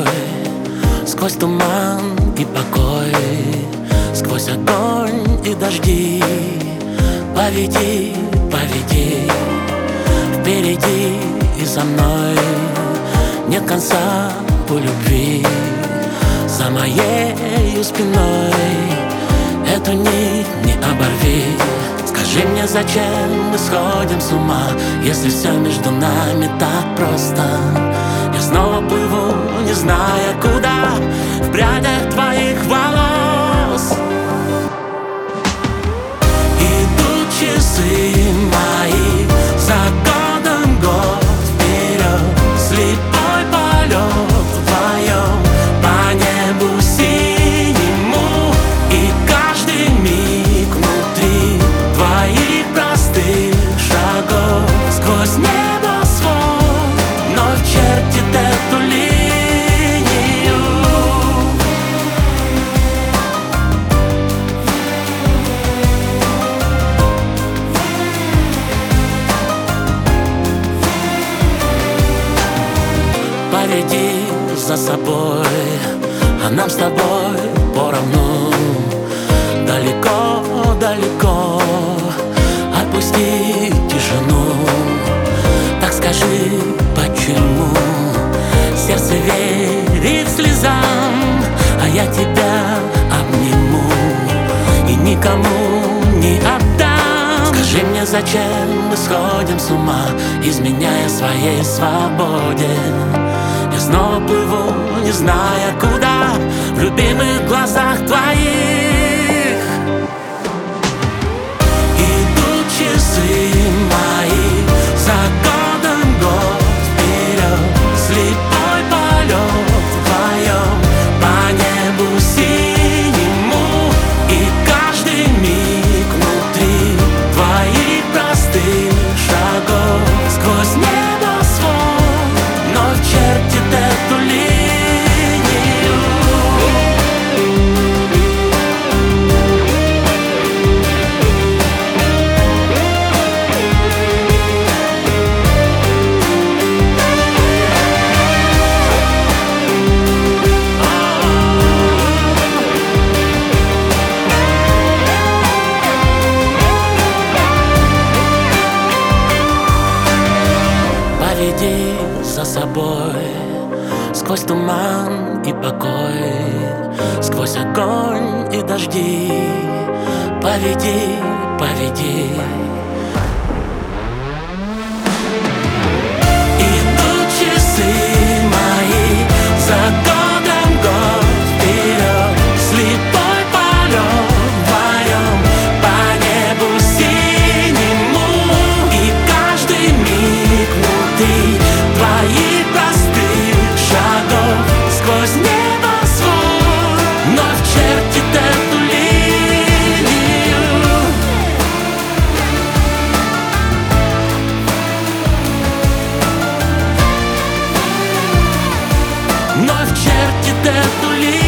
сквозь туман и покой, сквозь огонь и дожди. Поведи, поведи, впереди и за мной. Нет конца у любви за моей спиной. Эту нить не оборви. Скажи мне, зачем мы сходим с ума, если все между нами так просто? Я снова плыву, не зная куда, в прядях твоих волос. Идут часы мои, за годом год вперед. Слепой полет вдвоем по небу синему, и каждый миг внутри твоих простых шагов сквозь небосвод вновь чертит эту линию. Поведи за собой, а нам с тобой поровну. Далеко, далеко отпусти тишину. Так скажи, почему сердце верит слезам, а я тебя обниму и никому не отдам. Скажи мне, зачем мы сходим с ума, изменяя своей свободе? Я снова плыву, не зная куда, в любимых глазах твоих. Идут часы мои, за годом год вперед. Слепой полет вдвоем по небу синему, и каждый миг внутри твоих простых шагов сквозь небосвод вновь чертит эту линию. Поведи за собой, сквозь туман и покой, сквозь огонь и дожди. Поведи, поведи. Идут часы мои, за годом год вперед. Слепой полет вдвоем по небу синему, и каждый миг внутри твоих простых шагов сквозь небосвод вновь чертит эту линию. Вновь чертит эту линию.